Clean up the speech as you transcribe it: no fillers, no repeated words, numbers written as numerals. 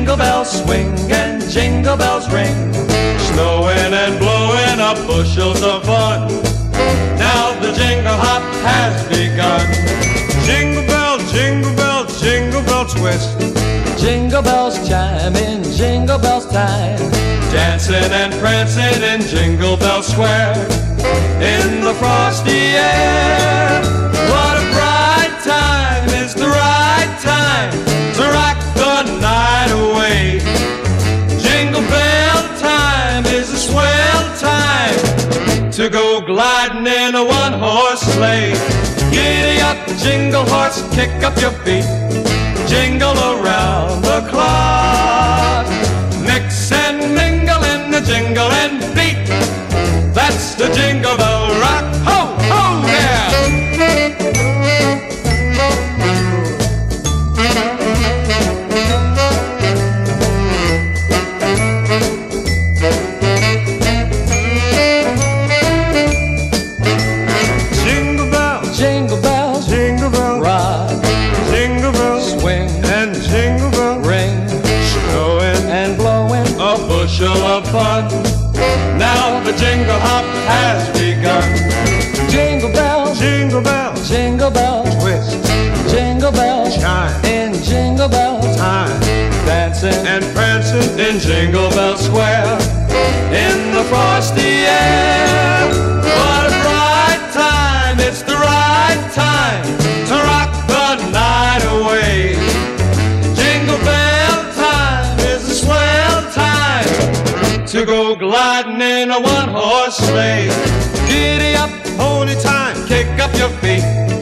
Jingle bells swing and jingle bells ring, snowing and blowing up bushels of fun. Now the jingle hop has begun. Jingle bell, jingle bell, jingle bell twist. Jingle bells chime in Jingle Bells time, dancing and prancing in Jingle Bell Square. In the frosty air, what a bright time, it's the right time to rock the night away. Jingle bell time is a swell time to go gliding in a one-horse sleigh. Giddy up, jingle horse, kick up your feet, jingle around the clock. Mix and mingle in the jingle and beat, that's the Jingle Bell Rock. Ho, ho, yeah! Jingle bells, jingle bells, jingle bells rock. Jingle bells swing and jingle bells ring, snowing and blowing a bushel of fun. Now the jingle hop has begun. Jingle bells, jingle bells, jingle bells twist. Jingle bells chime in Jingle Bell time, dancing and prancing in Jingle Bell Square. In the frosty air, what a bright time, it's the right time to rock the night away. Jingle bell time is a swell time to go gliding in a one-horse sleigh. Giddy up, pony time, kick up your feet,